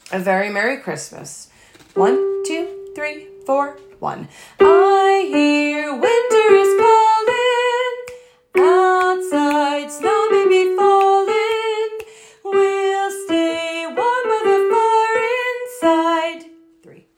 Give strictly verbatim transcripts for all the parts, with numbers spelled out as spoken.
A very Merry Christmas. One, two, three, four, one. I hear winter is calling, outside snow may be falling, we'll stay warm by the fire inside. Three.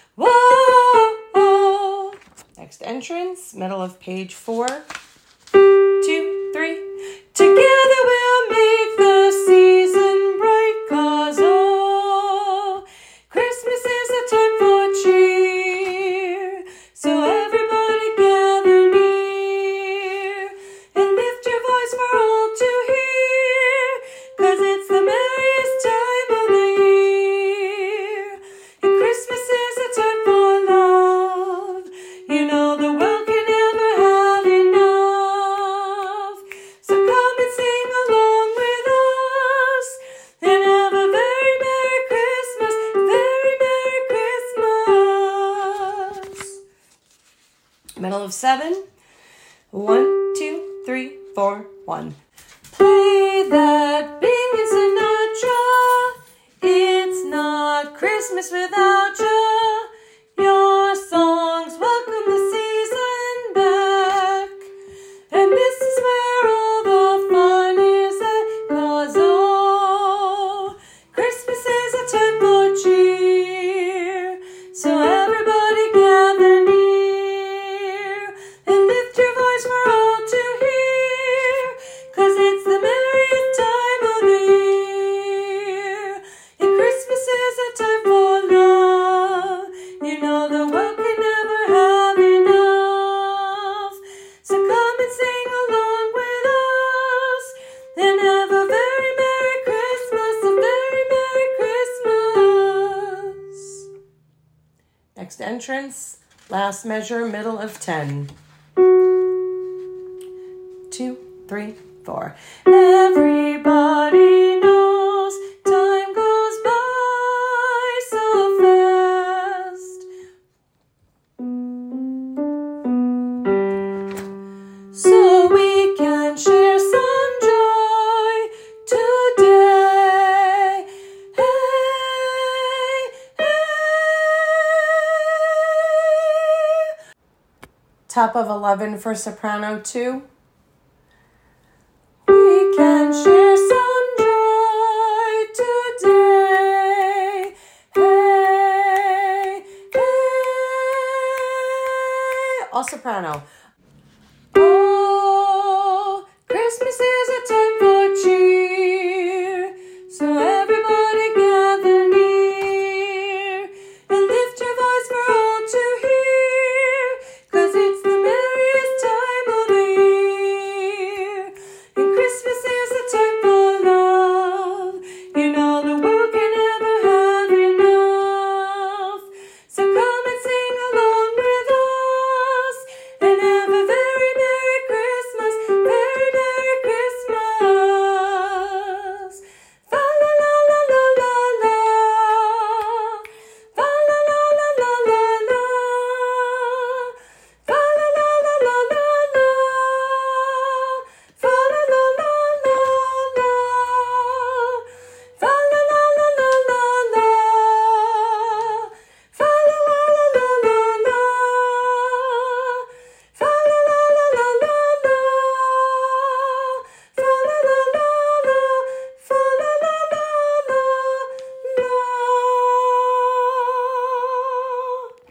Whoa! Next entrance, middle of page four. Two, three. Together we'll make the season bright, 'cause oh, Christmas is a time for cheer. So everybody gather near and lift your voice for all to hear, 'cause it's the merriest time of the year. And Christmas is a time for love. You know the world can never have enough. So come and sing along with us and have a very Merry Christmas, very Merry Christmas. Middle of seven. One, two, three, four, one. Play that Bing Sinatra. It's not Christmas without ya. Your songs welcome the season back. And this is where all the fun is at, 'cause oh, Christmas is a time for cheer. So everybody gather near and lift your voice for all to hear, 'cause it's the merriest time of the year. And Christmas is a time for love. You know the world can never have enough. So come and sing along with us and have a very Merry Christmas, a very Merry Christmas. Next entrance, last measure, middle of ten. Two, three, four. Everybody knows time goes by so fast. So we can share some joy today. Hey, hey. Top of eleven for soprano two. We can share some joy today. Hey, hey. All soprano.